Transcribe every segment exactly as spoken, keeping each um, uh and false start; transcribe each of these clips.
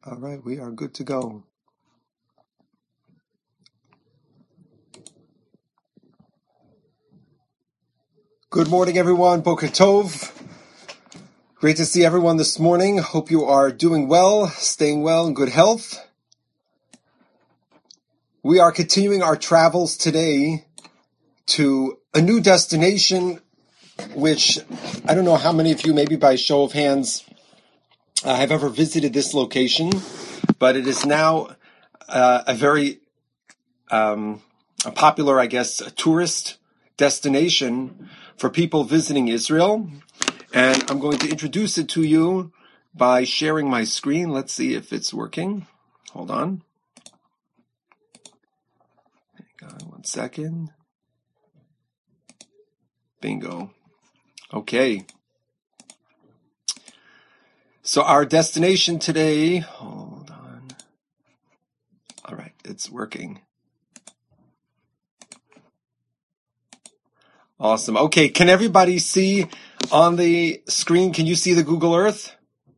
All right, we are good to go. Good morning, everyone. Boker Tov. Great to see everyone this morning. Hope you are doing well, staying well, in good health. We are continuing our travels today to a new destination, which I don't know how many of you, maybe by show of hands, uh, have ever visited this location, but it is now uh, a very um, a popular, I guess, a tourist destination for people visiting Israel. And I'm going to introduce it to you by sharing my screen. Let's see if it's working. Hold on. Hang on one second. Bingo. Okay. So our destination today, hold on. All right, it's working. Awesome. Okay, can everybody see on the screen? Can you see the Google Earth?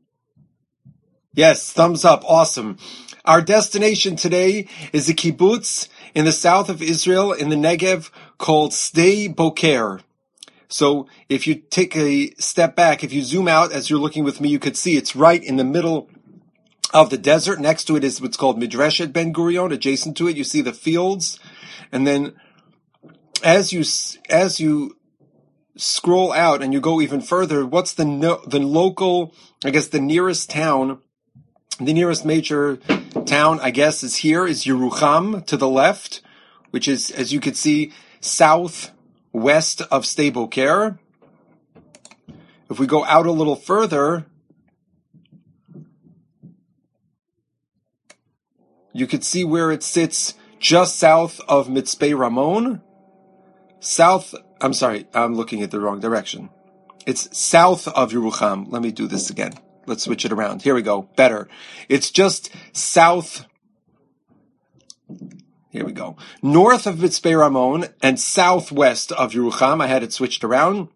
Yes, thumbs up. Awesome. Our destination today is a kibbutz in the south of Israel in the Negev called Sde Boker. So if you take a step back, if you zoom out as you're looking with me, you could see it's right in the middle of the desert. Next to it is what's called Midreshet Ben Gurion. Adjacent to it, you see the fields. And then as you as you scroll out and you go even further, what's the no, the local, I guess the nearest town, the nearest major town, I guess, is here, is Yerucham to the left, which is, as you could see, southwest of Sde Boker. If we go out a little further, you could see where it sits just south of Mitzpeh Ramon. South, I'm sorry, I'm looking at the wrong direction. It's south of Yerucham. Let me do this again. Let's switch it around. Here we go. Better. It's just south. Here we go. North of Mitzpeh Ramon and southwest of Yerucham. I had it switched around.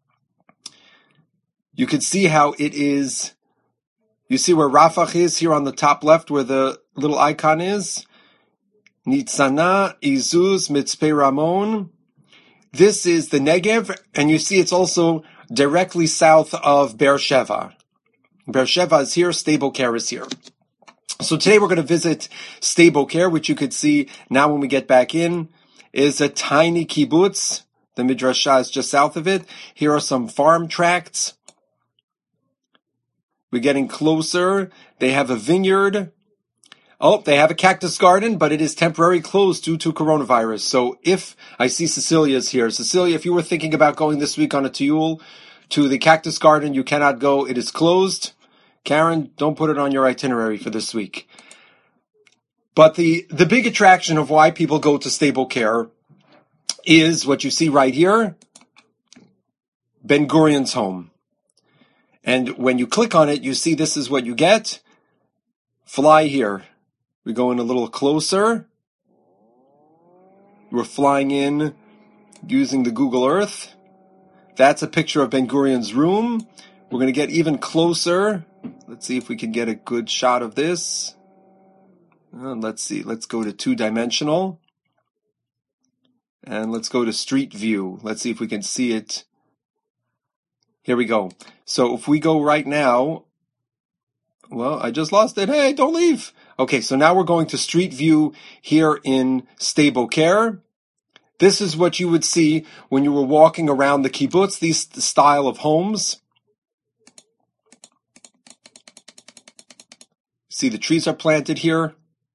You can see how it is. You see where Rafah is here on the top left, where the little icon is. Nitzana, Izuz, Mitzpeh Ramon. This is the Negev, and you see it's also directly south of Beersheva. Beersheva is here, Sde Boker is here. So today we're going to visit Sde Boker, which you could see now when we get back in, is a tiny kibbutz. The Midrashah is just south of it. Here are some farm tracts. We're getting closer. They have a vineyard. Oh, they have a cactus garden, but it is temporarily closed due to coronavirus. So if, I see Cecilia's here. Cecilia, if you were thinking about going this week on a tiyul to the cactus garden, you cannot go. It is closed. Karen, don't put it on your itinerary for this week. But the, the big attraction of why people go to Sde Boker is what you see right here, Ben Gurion's home. And when you click on it, you see this is what you get. Fly here. We go in a little closer. We're flying in using the Google Earth. That's a picture of Ben Gurion's room. We're going to get even closer. Let's see if we can get a good shot of this. Uh, let's see. Let's go to two-dimensional. And let's go to street view. Let's see if we can see it. Here we go. So if we go right now, well, I just lost it. Hey, don't leave. Okay, so now we're going to street view here in Sde Boker. This is what you would see when you were walking around the kibbutz, these style of homes. See, the trees are planted here.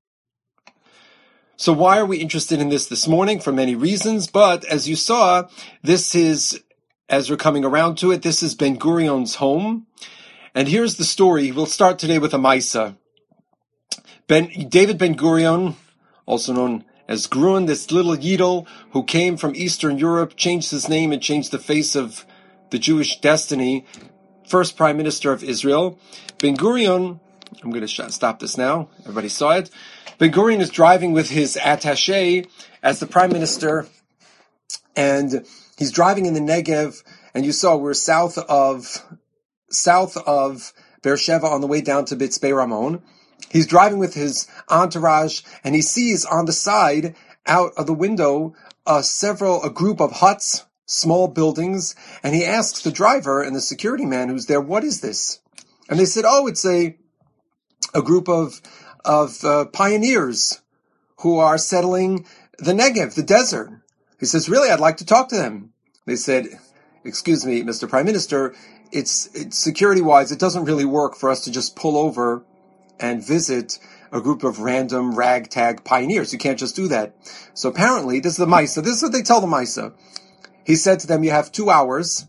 So why are we interested in this this morning? For many reasons, but as you saw, this is, as we're coming around to it, this is Ben Gurion's home. And here's the story. We'll start today with a Maisa. Ben, David Ben Gurion, also known as Gruen, this little Yidel who came from Eastern Europe, changed his name and changed the face of the Jewish destiny, first prime minister of Israel. Ben Gurion, I'm going to sh- stop this now. Everybody saw it. Ben Gurion is driving with his attaché as the prime minister, and he's driving in the Negev, and you saw we're south of south of Beersheva on the way down to Mitzpeh Ramon. He's driving with his entourage, and he sees on the side, out of the window, uh, several, a group of huts, small buildings, and he asks the driver and the security man who's there, what is this? And they said, oh, it's a a group of of uh, pioneers who are settling the Negev, the desert. He says, really, I'd like to talk to them. They said, excuse me, Mister Prime Minister, it's, it's security-wise, it doesn't really work for us to just pull over and visit a group of random ragtag pioneers. You can't just do that. So apparently, this is the Maisa. This is what they tell the Maisa. He said to them, you have two hours.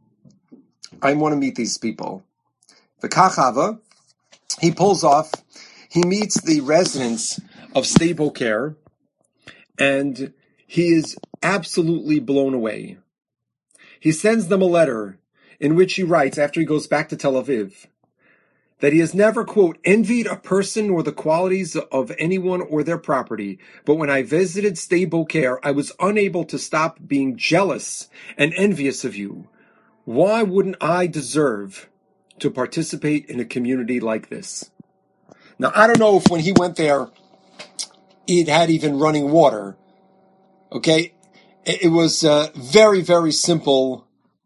I want to meet these people. The Kachava, he pulls off. He meets the residents of Sde Boker, and he is absolutely blown away. He sends them a letter in which he writes, after he goes back to Tel Aviv, that he has never, quote, envied a person or the qualities of anyone or their property, but when I visited Sde Boker, I was unable to stop being jealous and envious of you. Why wouldn't I deserve to participate in a community like this? Now, I don't know if when he went there, it had even running water. Okay? It was uh, very, very simple,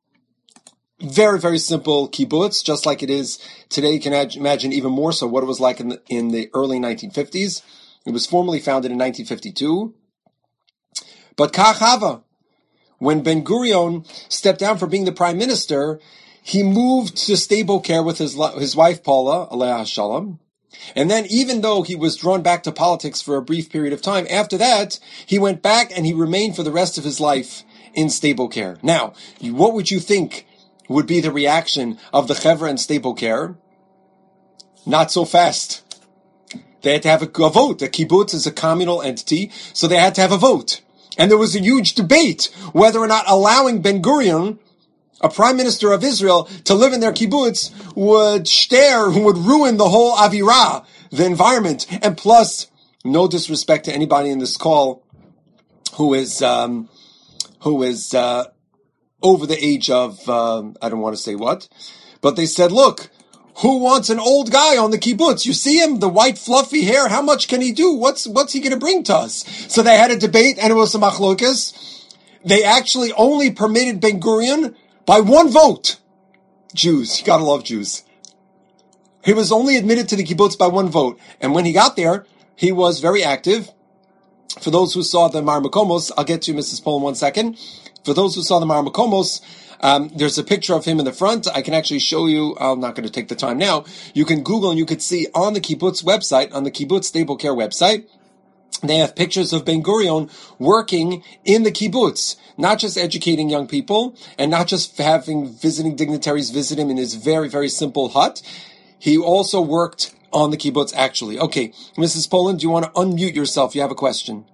very, very simple kibbutz, just like it is today. You can imagine even more so what it was like in the, in the early nineteen fifties. It was formally founded in nineteen fifty-two. But Kachava, when Ben Gurion stepped down from being the prime minister, he moved to Sde Boker with his, his wife Paula, Alei Shalom. And then even though he was drawn back to politics for a brief period of time, after that, he went back and he remained for the rest of his life in Sde Boker. Now, what would you think would be the reaction of the Chevra in Sde Boker? Not so fast. They had to have a, a vote. A kibbutz is a communal entity, so they had to have a vote. And there was a huge debate whether or not allowing Ben Gurion, a prime minister of Israel, to live in their kibbutz would stare, would ruin the whole avirah, the environment. And plus, no disrespect to anybody in this call who is um, who is uh, over the age of, um, I don't want to say what, but they said, look, who wants an old guy on the kibbutz? You see him, the white fluffy hair, how much can he do? What's what's he going to bring to us? So they had a debate, and it was a machlokas. They actually only permitted Ben Gurion by one vote. Jews, you gotta love Jews. He was only admitted to the kibbutz by one vote. And when he got there, he was very active. For those who saw the Mar Makomos, I'll get to Missus Pohl in one second. For those who saw the Mar Makomos, um, there's a picture of him in the front. I can actually show you. I'm not going to take the time now. You can Google and you could see on the kibbutz website, on the kibbutz Sde Boker website, they have pictures of Ben Gurion working in the kibbutz, not just educating young people and not just having visiting dignitaries visit him in his very, very simple hut. He also worked on the kibbutz, actually. Okay, Missus Poland, do you want to unmute yourself? You have a question.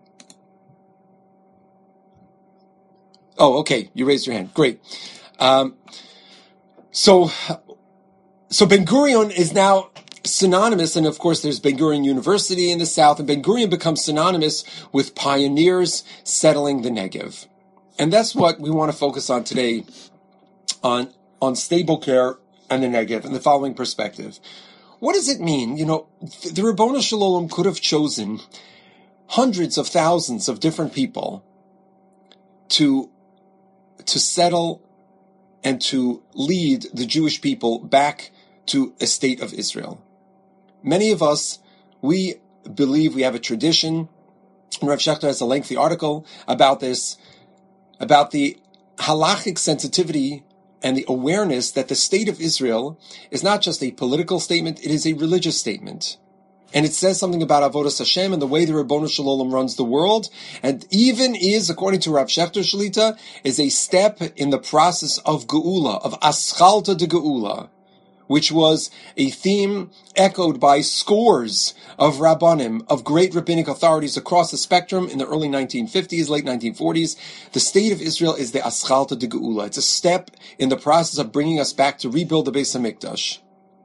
Oh, okay, you raised your hand. Great. Um, so, so Ben Gurion is now synonymous, and of course there's Ben Gurion University in the south, and Ben Gurion becomes synonymous with pioneers settling the Negev. And that's what we want to focus on today on, on Sde Boker and the Negev in the following perspective. What does it mean? You know, the Ribbono Shel Olam could have chosen hundreds of thousands of different people to, to settle and to lead the Jewish people back to a state of Israel. Many of us, we believe we have a tradition, and Rav Shechter has a lengthy article about this, about the halachic sensitivity and the awareness that the state of Israel is not just a political statement, it is a religious statement. And it says something about Avodas Hashem and the way the Ribbono Shel Olam runs the world, and even is, according to Rav Shechter Shalita, is a step in the process of Geula, of Aschalta de Geula, which was a theme echoed by scores of Rabbanim, of great rabbinic authorities across the spectrum in the early nineteen fifties, late nineteen forties. The state of Israel is the Aschalta de Geula. It's a step in the process of bringing us back to rebuild the Beis HaMikdash.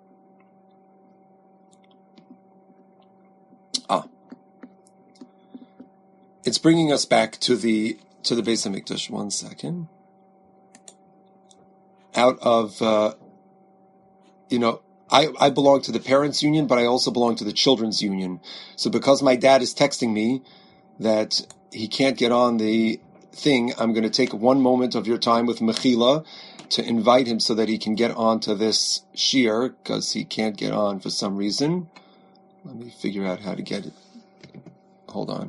Ah. It's bringing us back to the to the Beis HaMikdash. One second. Out of... Uh, You know, I, I belong to the parents' union, but I also belong to the children's union. So because my dad is texting me that he can't get on the thing, I'm going to take one moment of your time with Mechila to invite him so that he can get on to this shiur, because he can't get on for some reason. Let me figure out how to get it. Hold on.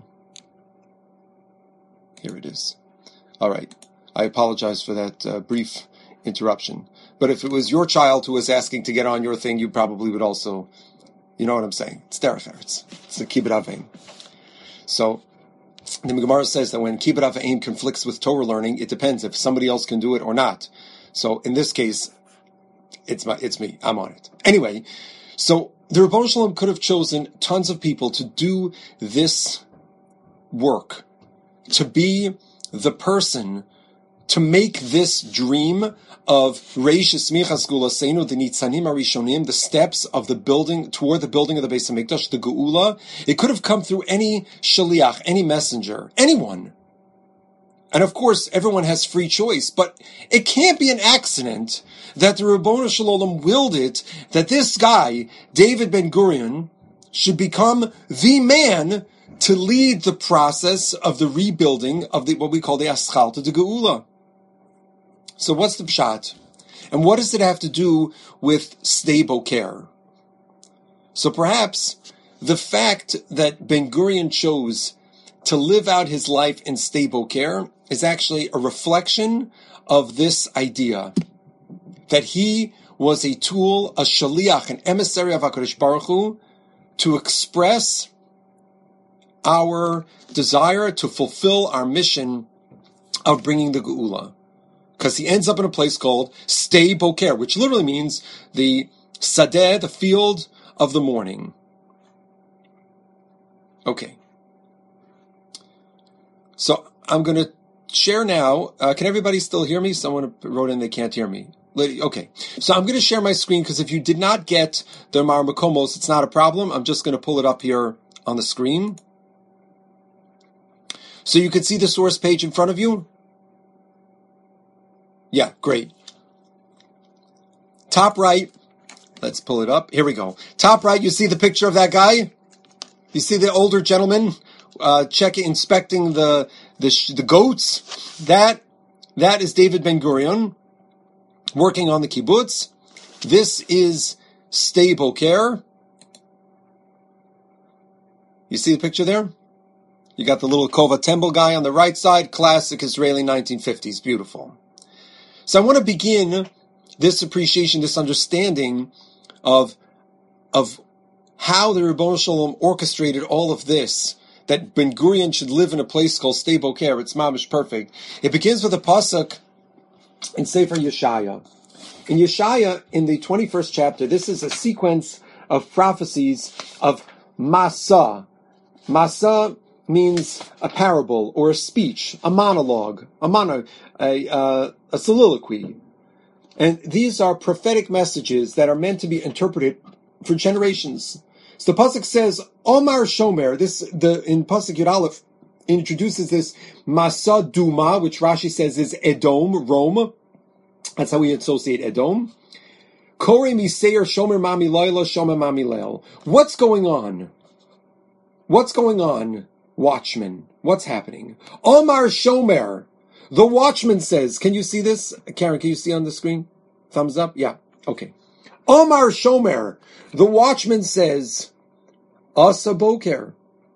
Here it is. All right. I apologize for that uh, brief interruption. But if it was your child who was asking to get on your thing, you probably would also, you know what I'm saying. It's derech eretz. It's the kibbut aveim. So the Gemara says that when kibbut aveim conflicts with Torah learning, it depends if somebody else can do it or not. So in this case, it's my, it's me. I'm on it. Anyway, so the Rebbeinu Shalom could have chosen tons of people to do this work, to be the person to make this dream of Reish Smichas Gulaseinu, the Nitzanim Arishonim, the steps of the building, toward the building of the Beis HaMikdash, the Geula. It could have come through any shaliach, any messenger, anyone. And of course, everyone has free choice, but it can't be an accident that the Ribbono Shel Olam willed it, that this guy, David Ben Gurion, should become the man to lead the process of the rebuilding of the what we call the Aschalta, the Geula. So what's the pshat? And what does it have to do with Sde Boker? So perhaps the fact that Ben Gurion chose to live out his life in Sde Boker is actually a reflection of this idea, that he was a tool, a shaliach, an emissary of HaKadosh Baruch Hu, to express our desire to fulfill our mission of bringing the Geula. Because he ends up in a place called Sde Boker, which literally means the Sadeh, the field of the morning. Okay. So I'm going to share now. Uh, can everybody still hear me? Someone wrote in they can't hear me. Okay. So I'm going to share my screen, because if you did not get the Mar Makomos, it's not a problem. I'm just going to pull it up here on the screen. So you can see the source page in front of you. Yeah, great. Top right. Let's pull it up. Here we go. Top right, you see the picture of that guy? You see the older gentleman uh, checking, inspecting the the, the goats? That that is David Ben Gurion working on the kibbutz. This is Sde Boker. You see the picture there? You got the little Kova Temple guy on the right side. Classic Israeli nineteen fifties. Beautiful. So I want to begin this appreciation, this understanding of, of how the Ribbono Shel Olam orchestrated all of this, that Ben Gurion should live in a place called Sde Boker. It's mamish perfect. It begins with a pasuk in Sefer Yeshaya. In Yeshaya, in the twenty-first chapter, this is a sequence of prophecies of Masa. Masa means a parable or a speech, a monologue, a mono, a, uh, a soliloquy. And these are prophetic messages that are meant to be interpreted for generations. So the pasuk says, Omar Shomer, this, the, in pasuk Yud Aleph, introduces this Masa Duma, which Rashi says is Edom, Rome. That's how we associate Edom. Kore Miseir Shomer Mami Laila, Shomer Mami Leil. What's going on? What's going on? Watchman. What's happening? Omar Shomer. The watchman says, can you see this? Karen, can you see on the screen? Thumbs up? Yeah. Okay. Omar Shomer. The watchman says, Asa Boker.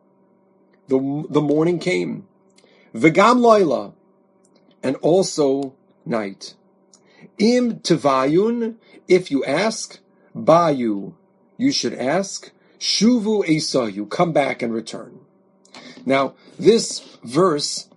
The, the morning came. V'gam Laila. And also night. Im Tevayun. If you ask. Bayu. You should ask. Shuvu Esayu. Come back and return. Now, this verse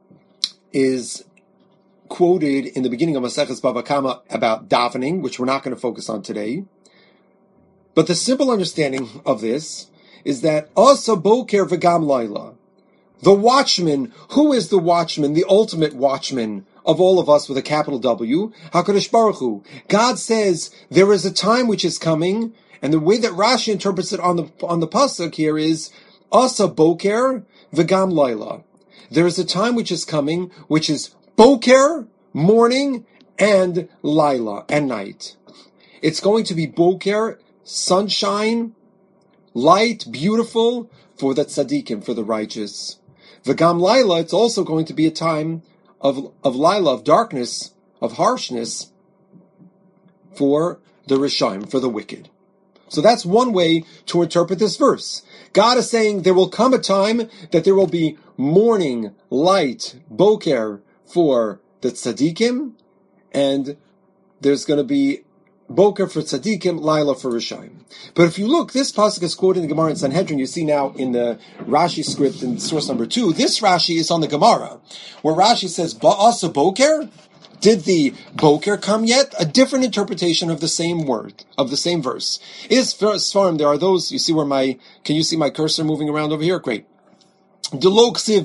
is quoted in the beginning of Maseches Bava Kama about davening, which we're not going to focus on today. But the simple understanding of this is that Asa Boker V'gam Laila, the watchman, who is the watchman, the ultimate watchman of all of us with a capital W? HaKadosh Baruch Hu. God says there is a time which is coming, and the way that Rashi interprets it on the on the pasuk here is Asa Boker V'gam Laila. There is a time which is coming, which is Boker, morning, and Laila, and night. It's going to be boker, sunshine, light, beautiful, for the tzaddikim, for the righteous. V'gam laila, it's also going to be a time of, of laila, of darkness, of harshness, for the rishaim, for the wicked. So that's one way to interpret this verse. God is saying there will come a time that there will be morning, light, boker for the tzaddikim, and there's going to be boker for tzaddikim, laila for rishaim. But if you look, this pasuk is quoted in the Gemara in Sanhedrin. You see now in the Rashi script in source number two, this Rashi is on the Gemara, where Rashi says, ba'asa boker? Did the boker come yet? A different interpretation of the same word, of the same verse. Is Sfarim, there are those, you see where my, can you see my cursor moving around over here? Great. Said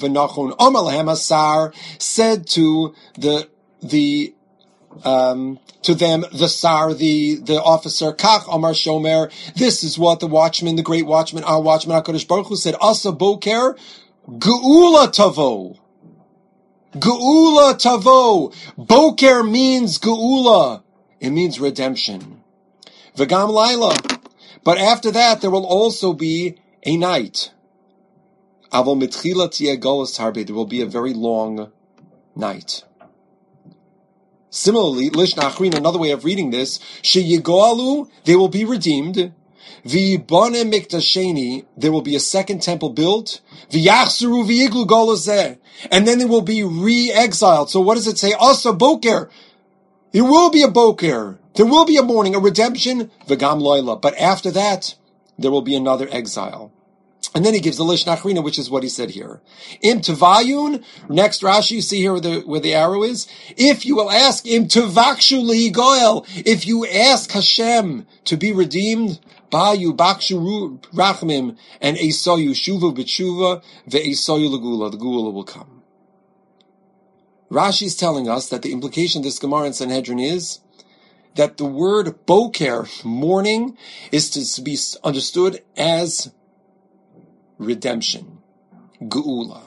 to the, the, um, to them, the Sar, the, the officer, Kach Amar Shomer, this is what the watchman, the great watchman, our watchman, HaKadosh Baruch Hu said, Asa boker, Geula tavo. Geula tavo. Boker means geula. It means redemption. V'gam laila. But after that, there will also be a night. Avol mitchila tieh golus harbe. There will be a very long night. Similarly, Lishna Achrin, another way of reading this, sheyigoalu, they will be redeemed. V'yibane miktasheni, there will be a second temple built. V'yachsuru v'yiglu golozeh, and then they will be re-exiled. So what does it say? Asa boker. There will be a boker. There will be a morning, a redemption. V'gam loyla. But after that, there will be another exile. And then he gives the Lishna Achrina, which is what he said here. Im tevayun, next Rashi, you see here where the, where the arrow is. If you will ask, Im tevakshu lihigoel, if you ask Hashem to be redeemed, Bayu bakshu rachmim, and esayu shuva b'tshuva, ve'esayu legula, the gula will come. Rashi is telling us that the implication of this Gemara in Sanhedrin is that the word boker, morning, is to be understood as redemption, geula.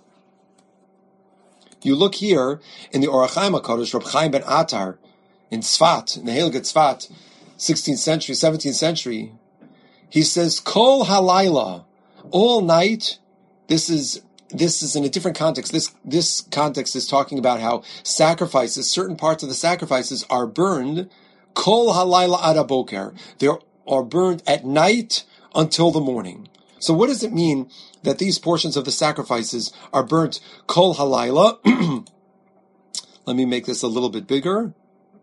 You look here in the Orach Chaim HaKadosh, Reb Chaim ben Atar, in Tzfat, in the Heilige Tzfat, sixteenth century, seventeenth century, he says, Kol halayla, all night. This is this is in a different context. This this context is talking about how sacrifices, certain parts of the sacrifices are burned. Kol halayla ad aboker, they are burned at night until the morning. So what does it mean that these portions of the sacrifices are burnt kol halayla? Let me make this a little bit bigger.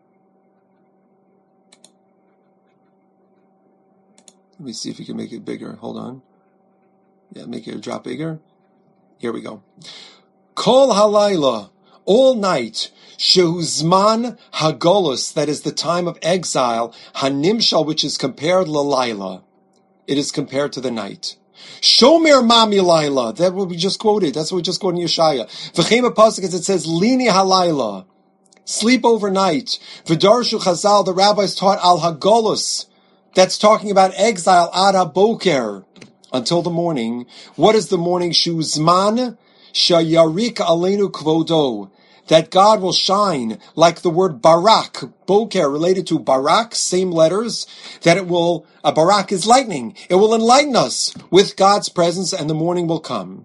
Let me see if you can make it bigger. Hold on. Yeah, make it a drop bigger. Here we go. Kol halayla, all night, shehuzman hagolus, that is the time of exile, hanimshal, which is compared lalayla. It is compared to the night. Shomer mami laila, that what we just quoted. That's what we just quoted in Yeshaya. V'chema pasuk, as it says, lini halayla, sleep overnight. V'darshu chazal, the rabbis taught al hagolus. That's talking about exile, ad haboker, until the morning. What is the morning? Shuzman shayarik aleinu kvodo, that God will shine, like the word barak, boker, related to barak, same letters, that it will, a barak is lightning. It will enlighten us with God's presence, and the morning will come.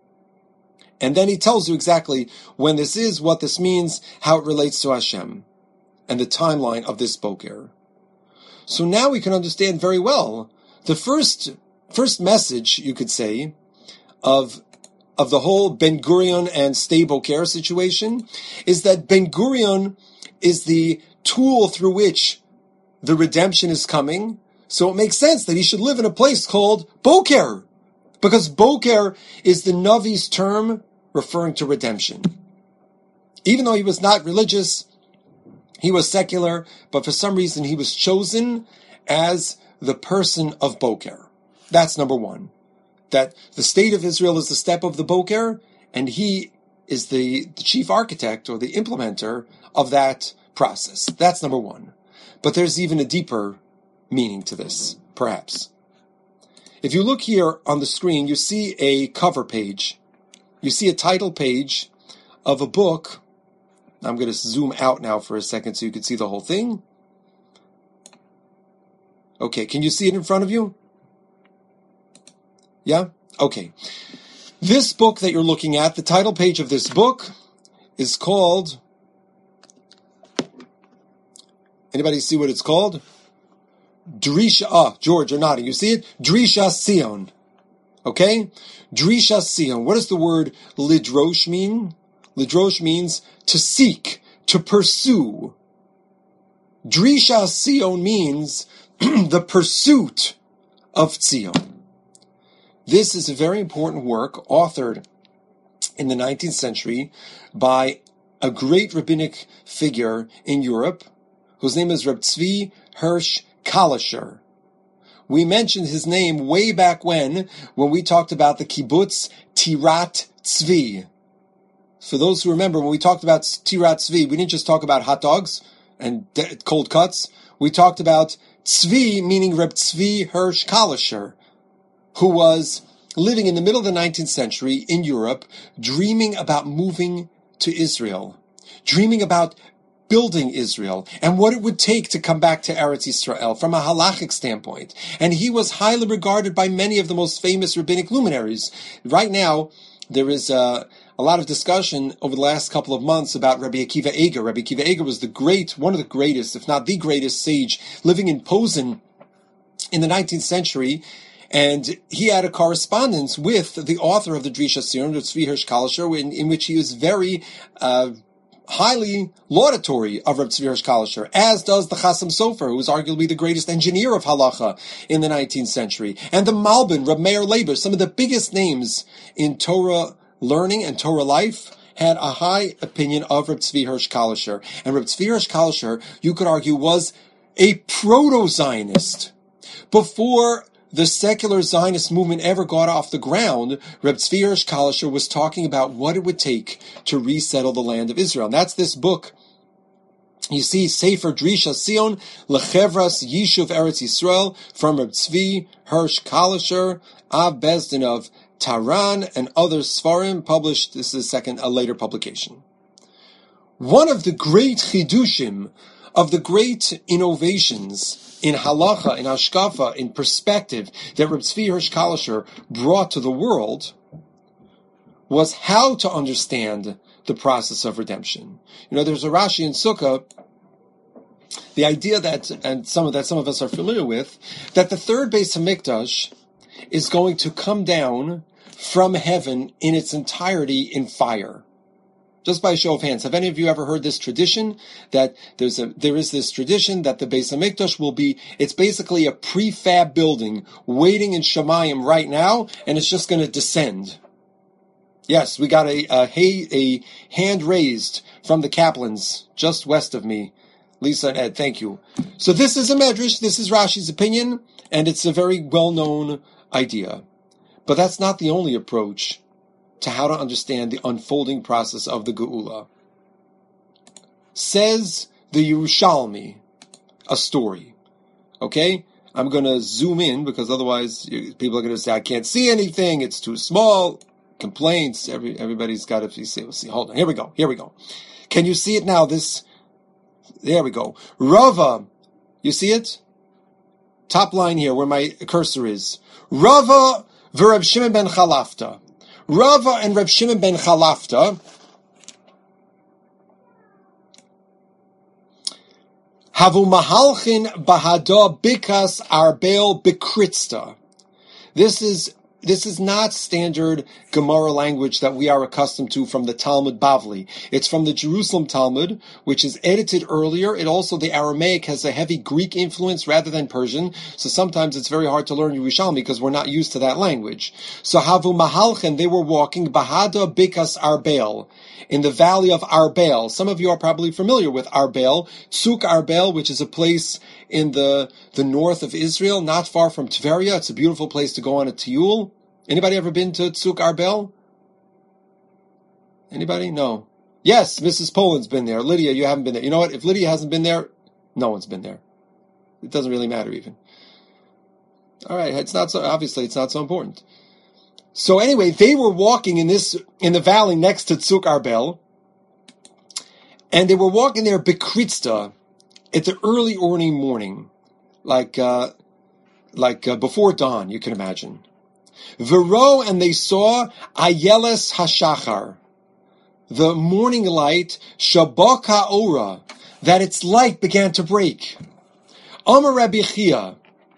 And then he tells you exactly when this is, what this means, how it relates to Hashem, and the timeline of this boker. So now we can understand very well the first first message, you could say, of of the whole Ben Gurion and Sde Boker situation is that Ben Gurion is the tool through which the redemption is coming. So it makes sense that he should live in a place called Boker, because Boker is the Navi's term referring to redemption. Even though he was not religious, he was secular, but for some reason he was chosen as the person of Boker. That's number one. That the state of Israel is the step of the Boker, and he is the, the chief architect or the implementer of that process. That's number one. But there's even a deeper meaning to this, perhaps. If you look here on the screen, you see a cover page. You see a title page of a book. I'm going to zoom out now for a second so you can see the whole thing. Okay, can you see it in front of you? Yeah? Okay. This book that you're looking at, the title page of this book is called, anybody see what it's called? Drisha, ah, George, you're nodding. You see it? Drisha Sion. Okay? Drisha Sion. What does the word lidrosh mean? Lidrosh means to seek, to pursue. Drisha Sion means the pursuit of Zion. This is a very important work authored in the nineteenth century by a great rabbinic figure in Europe whose name is Reb Tzvi Hirsch Kalischer. We mentioned his name way back when, when we talked about the kibbutz Tirat Tzvi. For those who remember, when we talked about Tirat Tzvi, we didn't just talk about hot dogs and de- cold cuts. We talked about Tzvi, meaning Reb Tzvi Hirsch Kalischer, who was living in the middle of the nineteenth century in Europe, dreaming about moving to Israel, dreaming about building Israel, and what it would take to come back to Eretz Yisrael from a halachic standpoint. And he was highly regarded by many of the most famous rabbinic luminaries. Right now, there is a, a lot of discussion over the last couple of months about Rabbi Akiva Eger. Rabbi Akiva Eger was the great, one of the greatest, if not the greatest sage living in Posen in the nineteenth century. And he had a correspondence with the author of the Drisha Sion, Tzvi Hirsch Kalischer, in, in which he was very uh, highly laudatory of Reb Tzvi Hirsch Kalischer, as does the Chasam Sofer, who was arguably the greatest engineer of halacha in the nineteenth century, and the Malbin, Reb Meir Leiber, some of the biggest names in Torah learning and Torah life, had a high opinion of Reb Tzvi Hirsch Kalischer. And Reb Tzvi Hirsch Kalischer, you could argue, was a proto-Zionist. Before the secular Zionist movement ever got off the ground, Reb Tzvi Hirsch Kalischer was talking about what it would take to resettle the land of Israel. And that's this book. You see, Sefer Drisha Sion, Lechevras Yishuv Eretz Yisrael, from Reb Tzvi Hirsch Kalischer, Av Bezdin of Taran, and other Sfarim, published, this is a second, a later publication. One of the great chidushim, of the great innovations in halacha, in hashkafa, in perspective that Reb Tzvi Hirsch Kalischer brought to the world was how to understand the process of redemption. You know, there's a Rashi in Sukkah, the idea that, and some of that some of us are familiar with, that the third Beis Hamikdash is going to come down from heaven in its entirety in fire. Just by a show of hands, have any of you ever heard this tradition? That there's a, there is this tradition that the Beis Hamikdash will be, it's basically a prefab building waiting in Shemayim right now, and it's just going to descend. Yes, we got a, a, a hand raised from the Kaplans just west of me. Lisa and Ed, thank you. So this is a medrash, this is Rashi's opinion, and it's a very well-known idea. But that's not the only approach to how to understand the unfolding process of the Geula. Says the Yerushalmi, a story. Okay? I'm going to zoom in because otherwise people are going to say, I can't see anything, it's too small. Complaints, Every, everybody's got to see, see. Hold on, here we go, here we go. Can you see it now? This, there we go. Rava, you see it? Top line here where my cursor is. Rava v'Reb Shimon ben Chalafta. Rava and Reb Shimon ben Chalafta havu mahalchin bahada bikas arbel bikritzta. This is This is not standard Gemara language that we are accustomed to from the Talmud Bavli. It's from the Jerusalem Talmud, which is edited earlier. It also, the Aramaic has a heavy Greek influence rather than Persian, so sometimes it's very hard to learn Yerushalmi because we're not used to that language. So Havu Mahalchen, they were walking Bahada Bikas Arbel, in the valley of Arbel. Some of you are probably familiar with Arbel, Tzuk Arbel, which is a place in the, the north of Israel, not far from Tveria. It's a beautiful place to go on a tiyul. Anybody ever been to Tzuk Arbel? Anybody? No. Yes, Missus Poland's been there. Lydia, you haven't been there. You know what? If Lydia hasn't been there, no one's been there. It doesn't really matter even. All right, it's not so, obviously it's not so important. So anyway, they were walking in this, in the valley next to Tzuk Arbel, and they were walking there Bekritzta, at the early early morning, like uh, like uh, before dawn, you can imagine. V'ro, and they saw Ayeles Hashachar, the morning light, Shabak HaOra, that its light began to break. Amar Rabbi Chia,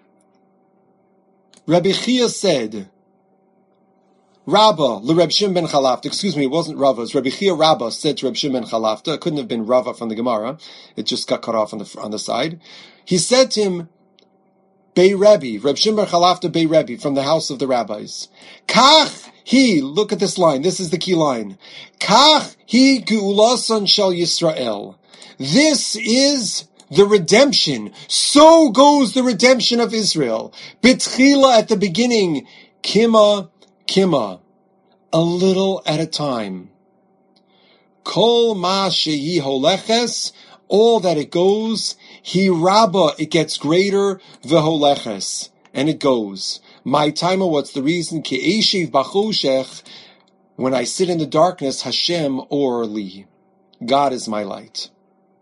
Rabbi Chia said, Rabba, LeReb Shimon ben Chalafta, excuse me, it wasn't Rava, it was Rabbi Chia Rabba said to Reb Shimon ben Chalafta, it couldn't have been Rava from the Gemara, it just got cut off on the on the side. He said to him, Bei Rebbe, Reb Shimon ben Chalafta Bei Rebbe, from the house of the rabbis. Kach he, look at this line, this is the key line. Kach he geulasan shel Yisrael. This is the redemption. So goes the redemption of Israel. B'tchila, at the beginning, kima, kima, a little at a time. Kol ma shehi holeches, all that it goes, hi rabba, it gets greater, v'holeches, and it goes. My timer, what's the reason? Ki eshiv bachoshech, when I sit in the darkness, Hashem or li, God is my light.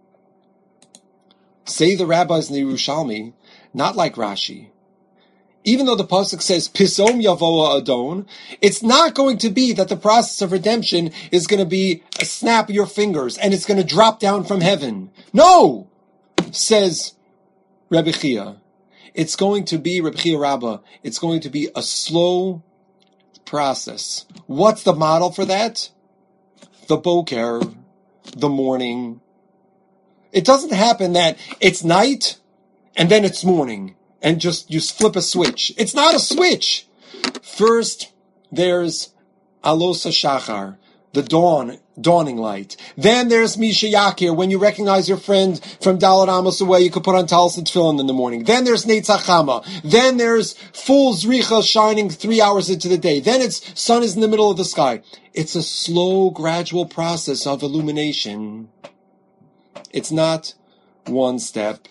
Say the rabbis in the Yerushalmi, not like Rashi. Even though the pasuk says Pisom Yavoa Adon, it's not going to be that the process of redemption is going to be a snap of your fingers and it's going to drop down from heaven. No, says Rebbe Chia. It's going to be Rebbe Chia Rabbah. It's going to be a slow process. What's the model for that? The boker, the morning. It doesn't happen that it's night and then it's morning and just you flip a switch. It's not a switch. First, there's Alosa Shachar, the dawn, dawning light. Then there's Misha Yakir, when you recognize your friend from Dalet Amos away, you could put on Talis and Tefillin in the morning. Then there's Neitzach Chama. Then there's full Zricha shining three hours into the day. Then it's sun is in the middle of the sky. It's a slow, gradual process of illumination. It's not one step.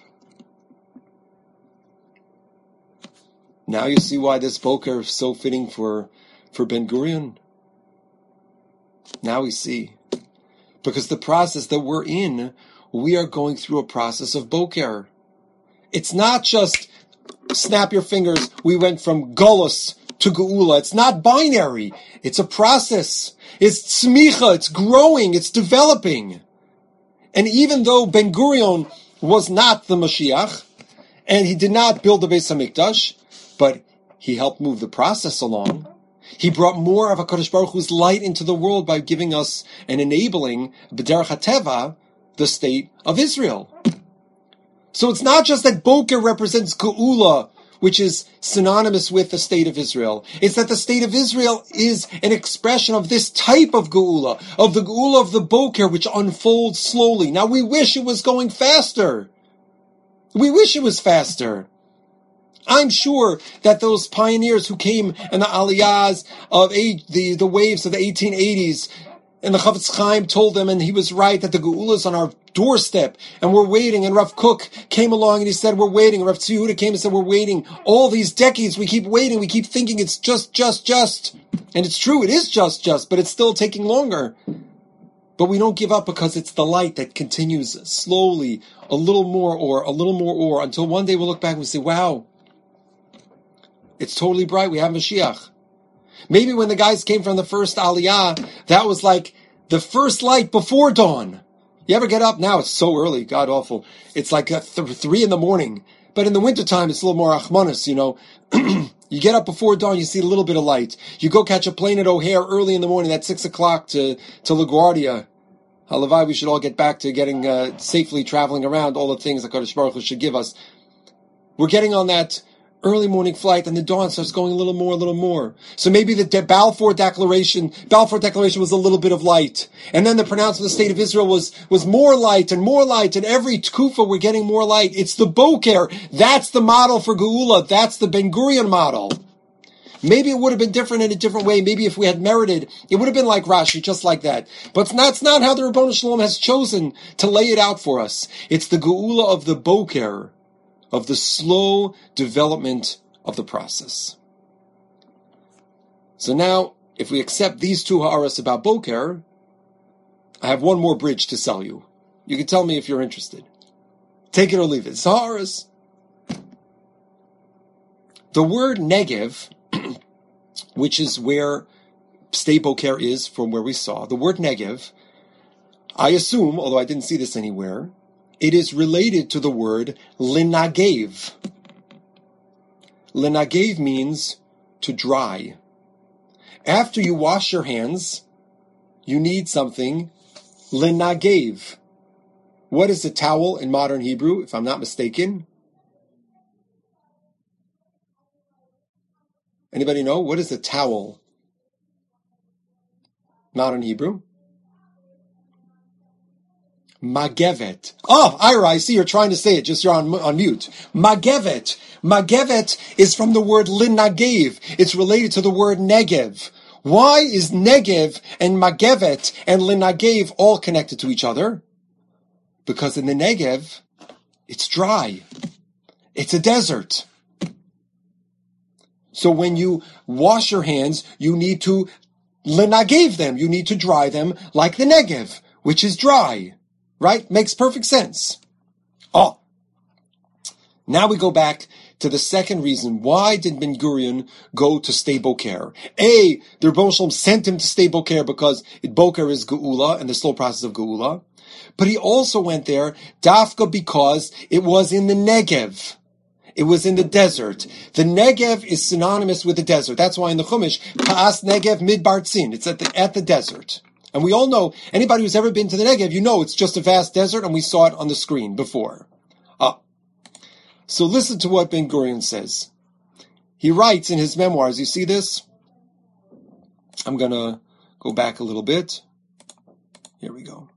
Now you see why this boker is so fitting for, for Ben Gurion. Now we see. Because the process that we're in, we are going through a process of boker. It's not just snap your fingers, we went from Golus to Geula. It's not binary. It's a process. It's tzmicha, it's growing, it's developing. And even though Ben Gurion was not the Mashiach, and he did not build the Beis HaMikdash, but he helped move the process along. He brought more of HaKadosh Baruch Hu's light into the world by giving us and enabling B'derech HaTeva, the state of Israel. So it's not just that Boker represents Geula, which is synonymous with the state of Israel. It's that the state of Israel is an expression of this type of Geula, of the Geula of the Boker, which unfolds slowly. Now we wish it was going faster. We wish it was faster. I'm sure that those pioneers who came in the aliyahs of age, the, the waves of the eighteen eighties, and the Chavetz Chaim told them, and he was right, that the Geula is on our doorstep, and we're waiting, and Rav Kook came along and he said, we're waiting, and Rav Tzvi Yehuda came and said, we're waiting. All these decades, we keep waiting, we keep thinking it's just, just, just. And it's true, it is just, just, but it's still taking longer. But we don't give up because it's the light that continues slowly, a little more or, a little more or, until one day we'll look back and we say, wow, it's totally bright. We have Mashiach. Maybe when the guys came from the first Aliyah, that was like the first light before dawn. You ever get up? Now it's so early, God awful. It's like th- three in the morning. But in the wintertime, it's a little more achmanis, you know. You get up before dawn, you see a little bit of light. You go catch a plane at O'Hare early in the morning, at six o'clock to, to LaGuardia. Halavai, we should all get back to getting uh, safely traveling around, all the things that Kadosh Baruch Hu should give us. We're getting on that early morning flight, and the dawn starts going a little more, a little more. So maybe the De- Balfour Declaration, Balfour Declaration was a little bit of light. And then the pronouncement of the State of Israel was, was more light and more light, and every tkufa we're getting more light. It's the Boker. That's the model for Geula. That's the Ben Gurion model. Maybe it would have been different in a different way. Maybe if we had merited, it would have been like Rashi, just like that. But it's not, it's not how the Ribbono Shel Olam has chosen to lay it out for us. It's the Geula of the Boker, of the slow development of the process. So now, if we accept these two ha'aras about Boker, I have one more bridge to sell you. You can tell me if you're interested. Take it or leave it. It's ha'aras. The word Negev, which is where Sde Boker is from where we saw, the word Negev, I assume, although I didn't see this anywhere, it is related to the word Linagev. Linagev means to dry. After you wash your hands, you need something Linagev. What is a towel in modern Hebrew, if I'm not mistaken? Anybody know? What is a towel? Modern Hebrew? Magevet. Oh, Ira, I see you're trying to say it, just you're on, on mute. Magevet. Magevet is from the word Linagev. It's related to the word Negev. Why is Negev and Magevet and Linagev all connected to each other? Because in the Negev, it's dry. It's a desert. So when you wash your hands, you need to Linagev them. You need to dry them like the Negev, which is dry. Right? Makes perfect sense. Oh. Now we go back to the second reason. Why did Ben Gurion go to Sde Boker? A, the Rebbe Shalom sent him to Sde Boker because Boker is Geula and the slow process of Geula. But he also went there, Dafka, because it was in the Negev. It was in the desert. The Negev is synonymous with the desert. That's why in the Chumash, Pa'as Negev Midbar Tzin. It's at the, at the desert. And we all know, anybody who's ever been to the Negev, you know it's just a vast desert, and we saw it on the screen before. Ah. So listen to what Ben Gurion says. He writes in his memoirs, you see this? I'm going to go back a little bit. Here we go.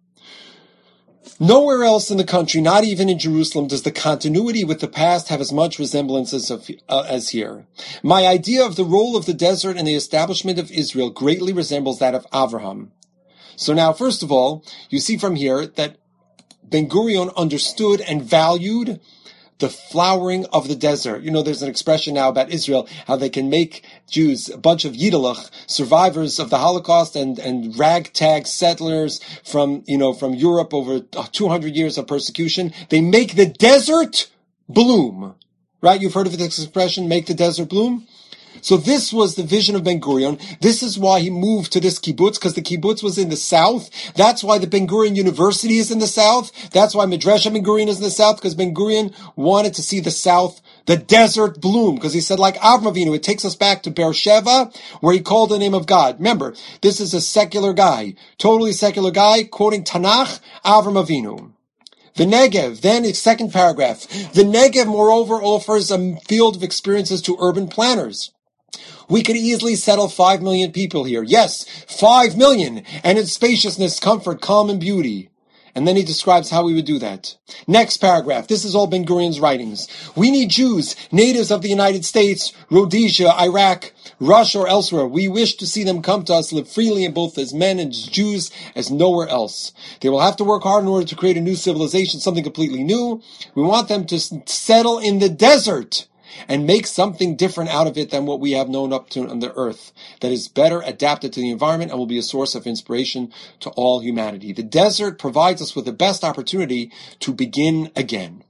Nowhere else in the country, not even in Jerusalem, does the continuity with the past have as much resemblance as, of, uh, as here. My idea of the role of the desert in the establishment of Israel greatly resembles that of Avraham. So now, first of all, you see from here that Ben Gurion understood and valued the flowering of the desert. You know, there's an expression now about Israel, how they can make Jews, a bunch of Yiddelach, survivors of the Holocaust and, and ragtag settlers from, you know, from Europe over two hundred years of persecution. They make the desert bloom. Right? You've heard of this expression, make the desert bloom? So this was the vision of Ben Gurion. This is why he moved to this kibbutz, because the kibbutz was in the south. That's why the Ben Gurion University is in the south. That's why Midrash Ben Gurion is in the south, because Ben Gurion wanted to see the south, the desert bloom, because he said, like Avram Avinu, it takes us back to Beersheba, where he called the name of God. Remember, this is a secular guy, totally secular guy, quoting Tanakh, Avram Avinu. The Negev, then its second paragraph. The Negev, moreover, offers a field of experiences to urban planners. We could easily settle five million people here. Yes, five million. And in spaciousness, comfort, calm, and beauty. And then he describes how we would do that. Next paragraph. This is all Ben Gurion's writings. We need Jews, natives of the United States, Rhodesia, Iraq, Russia, or elsewhere. We wish to see them come to us, live freely in both as men and as Jews as nowhere else. They will have to work hard in order to create a new civilization, something completely new. We want them to settle in the desert and make something different out of it than what we have known up to on the earth, that is better adapted to the environment and will be a source of inspiration to all humanity. The desert provides us with the best opportunity to begin again.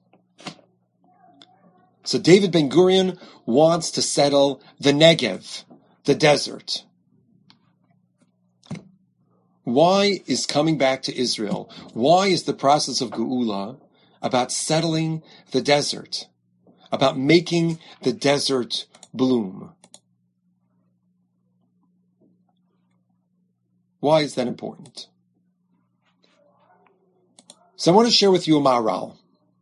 So David Ben Gurion wants to settle the Negev, the desert. Why is coming back to Israel? Why is the process of Geula about settling the desert? About making the desert bloom? Why is that important? So I want to share with you a Maharal.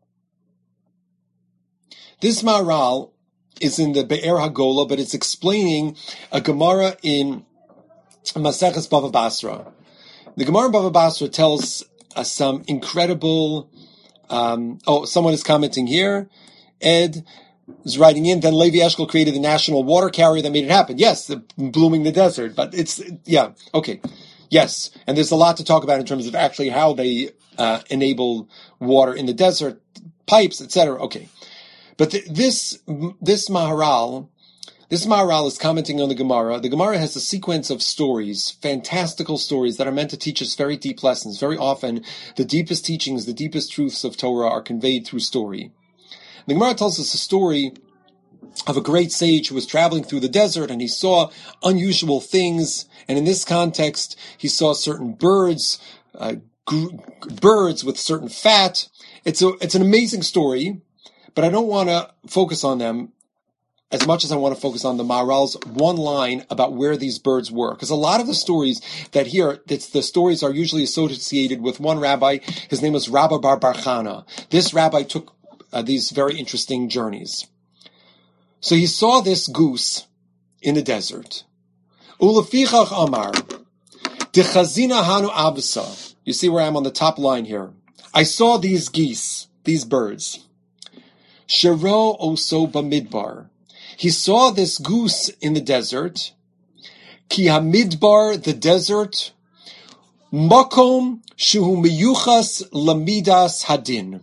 This Maharal is in the Be'er HaGola, but it's explaining a Gemara in Maseches Bava Basra. The Gemara in Bava Basra tells us some incredible, um, oh, someone is commenting here. Ed is writing in, then Levi Eshkol created the national water carrier that made it happen. Yes, the blooming the desert, but it's, yeah, okay. Yes, and there's a lot to talk about in terms of actually how they uh, enable water in the desert, pipes, et cetera. Okay. But th- this, this Maharal, this Maharal is commenting on the Gemara. The Gemara has a sequence of stories, fantastical stories that are meant to teach us very deep lessons. Very often, the deepest teachings, the deepest truths of Torah are conveyed through story. The Gemara tells us a story of a great sage who was traveling through the desert, and he saw unusual things. And in this context, he saw certain birds, uh, gr- birds with certain fat. It's a, it's an amazing story, but I don't want to focus on them as much as I want to focus on the Maharal's one line about where these birds were. Because a lot of the stories that here, it's, the stories are usually associated with one rabbi. His name was Rabbi Bar Bar Chana. This rabbi took uh, these very interesting journeys. So he saw this goose in the desert. Ulefichach Amar, Dechazina Hanu Abasa. You see where I am on the top line here. I saw these geese, these birds. Shero Oso Bamidbar. He saw this goose in the desert. Ki Hamidbar, the desert. Makom Shuhu Miyuchas Lamidas Hadin.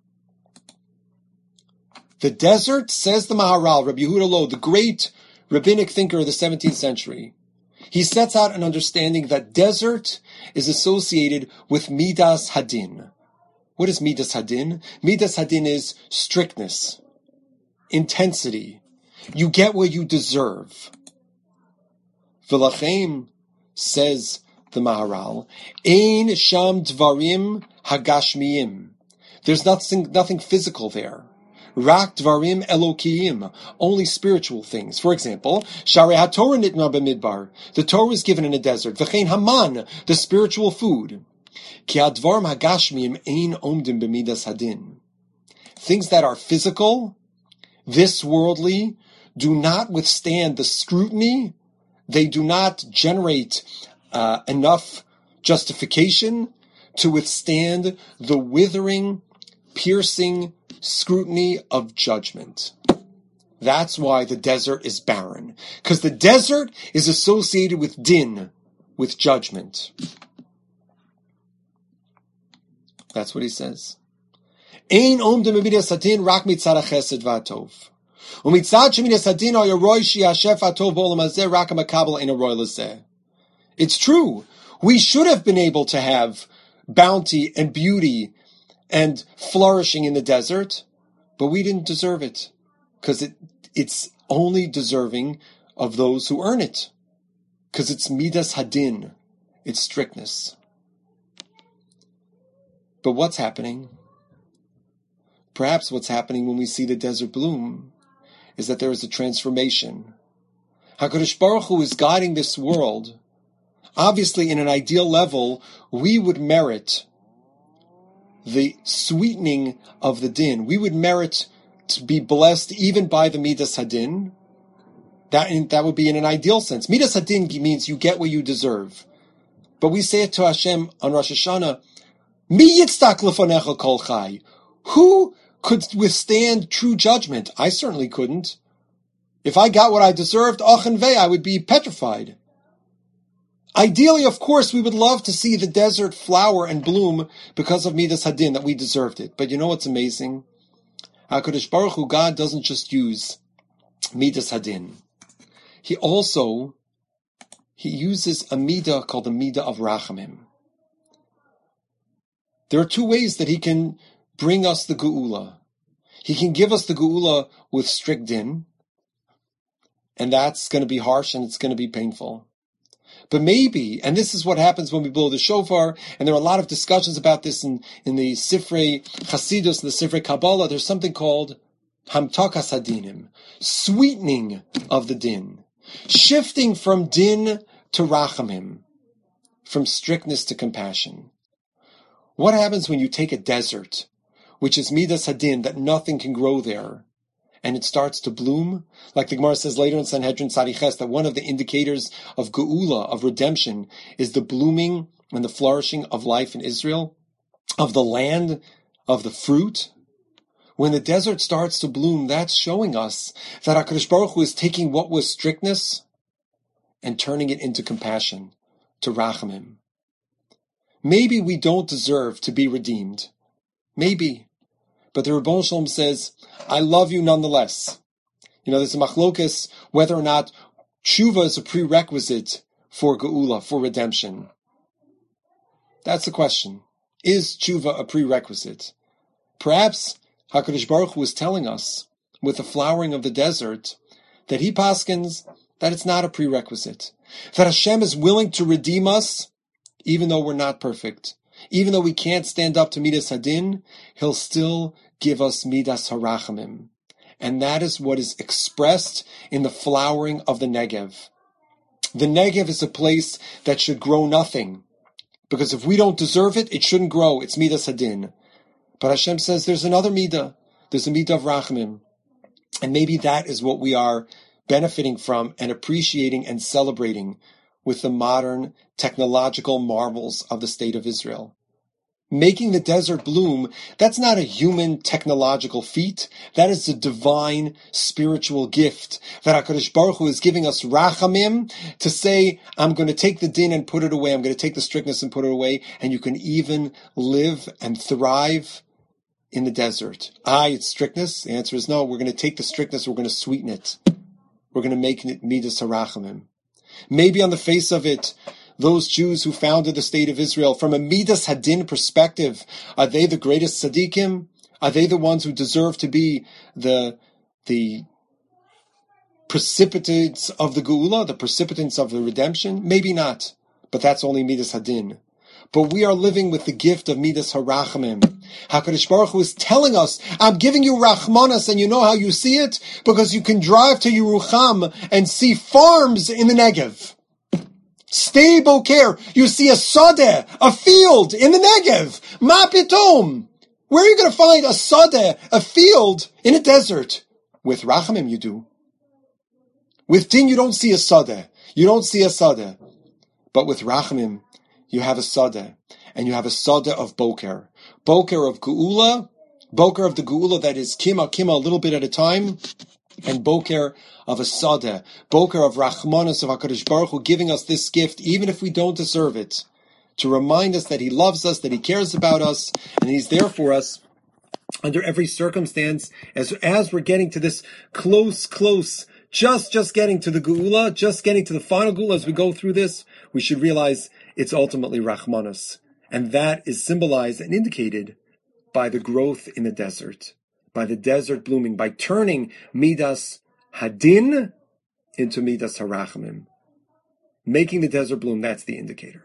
The desert, says the Maharal, Rabbi Yehuda Loew, the great rabbinic thinker of the seventeenth century. He sets out an understanding that desert is associated with Midas Hadin. What is Midas Hadin? Midas Hadin is strictness, intensity. You get what you deserve. V'lachem, says the Maharal, Ein sham dvarim hagashmiyim. There's nothing, nothing physical there. Rak dvarim elokiyim, only spiritual things. For example, Sharei HaTorah nitna b'midbar. The Torah is given in a desert. V'chein haman, the spiritual food. Ki advarim hagashmiyim ein omdim b'midas hadin. Things that are physical, this worldly, do not withstand the scrutiny. They do not generate uh, enough justification to withstand the withering, piercing scrutiny of judgment. That's why the desert is barren. Because the desert is associated with din, with judgment. That's what he says. Ein omdim b'midas hadin rak mitzad hachesed v'atov. Umitzad shemidas hadin al yaroi shiashef atov b'olam hazeh rak hamakabel ein aroi lezeh. It's true. We should have been able to have bounty and beauty and flourishing in the desert, but we didn't deserve it, because it, it's only deserving of those who earn it, because it's midas hadin, it's strictness. But what's happening? Perhaps what's happening when we see the desert bloom is that there is a transformation. HaKadosh Baruch Hu is guiding this world. Obviously, in an ideal level, we would merit the sweetening of the din. We would merit to be blessed even by the Midas Hadin. That, that would be in an ideal sense. Midas Hadin means you get what you deserve. But we say it to Hashem on Rosh Hashanah, Mi yitztak lefonecha kol chai. Who could withstand true judgment? I certainly couldn't. If I got what I deserved, ochen vei, I would be petrified. Ideally, of course, we would love to see the desert flower and bloom because of Midas Hadin, that we deserved it. But you know what's amazing? HaKadosh Baruch Hu, God doesn't just use Midas Hadin. He also, he uses a midah called the midah of Rachamim. There are two ways that he can bring us the Geula. He can give us the Geula with strict din, and that's going to be harsh and it's going to be painful. But maybe, and this is what happens when we blow the shofar, and there are a lot of discussions about this in, in the Sifrei Chasidus, the Sifrei Kabbalah, there's something called Hamtakas Hadinim, sweetening of the din, shifting from din to rachamim, from strictness to compassion. What happens when you take a desert, which is Midas Hadin, that nothing can grow there, and it starts to bloom? Like the Gemara says later in Sanhedrin Tzadiches, that one of the indicators of Geula, of redemption, is the blooming and the flourishing of life in Israel, of the land, of the fruit. When the desert starts to bloom, that's showing us that HaKadosh Baruch Hu is taking what was strictness and turning it into compassion, to rachamim. Maybe we don't deserve to be redeemed. Maybe. But the Rebbeinu Shalom says, I love you nonetheless. You know, there's a machlokas whether or not tshuva is a prerequisite for geula, for redemption. That's the question. Is tshuva a prerequisite? Perhaps HaKadosh Baruch Hu is telling us with the flowering of the desert, that he paskins that it's not a prerequisite. That Hashem is willing to redeem us, even though we're not perfect. Even though we can't stand up to Midas Hadin, he'll still give us Midas Harachamim. And that is what is expressed in the flowering of the Negev. The Negev is a place that should grow nothing. Because if we don't deserve it, it shouldn't grow. It's Midas Hadin. But Hashem says there's another Midah. There's a Midah of Rachamim. And maybe that is what we are benefiting from and appreciating and celebrating with the modern technological marvels of the state of Israel. Making the desert bloom, that's not a human technological feat. That is a divine spiritual gift that HaKadosh Baruch Hu is giving us rachamim to say, I'm going to take the din and put it away. I'm going to take the strictness and put it away. And you can even live and thrive in the desert. Ah, it's strictness? The answer is no. We're going to take the strictness. We're going to sweeten it. We're going to make it midas harachamim. Maybe on the face of it, those Jews who founded the state of Israel, from a Midas Hadin perspective, are they the greatest tzaddikim? Are they the ones who deserve to be the, the precipitants of the Geula, the precipitants of the redemption? Maybe not, but that's only Midas Hadin. But we are living with the gift of Midas Harachamim. HaKadosh Baruch Hu is telling us, I'm giving you Rachmanas, and you know how you see it? Because you can drive to Yerucham and see farms in the Negev. Stay Boker, you see a sadeh, a field in the Negev. Ma pitom. Where are you going to find a sadeh, a field in a desert? With Rachamim you do. With Din you don't see a sadeh. You don't see a sadeh. But with Rachamim you have a sadeh. And you have a sadeh of Boker. Boker of Geula. Boker of the Geula that is kima kima a little bit at a time. And Boker of a Sadeh, Boker of Rachmanas of HaKadosh Baruch Hu, giving us this gift, even if we don't deserve it, to remind us that He loves us, that He cares about us, and He's there for us under every circumstance. As as we're getting to this close, close, just, just getting to the Geula, just getting to the final Geula as we go through this, we should realize it's ultimately Rachmanas. And that is symbolized and indicated by the growth in the desert. By the desert blooming, by turning Midas Hadin into Midas Harachamim. Making the desert bloom, that's the indicator.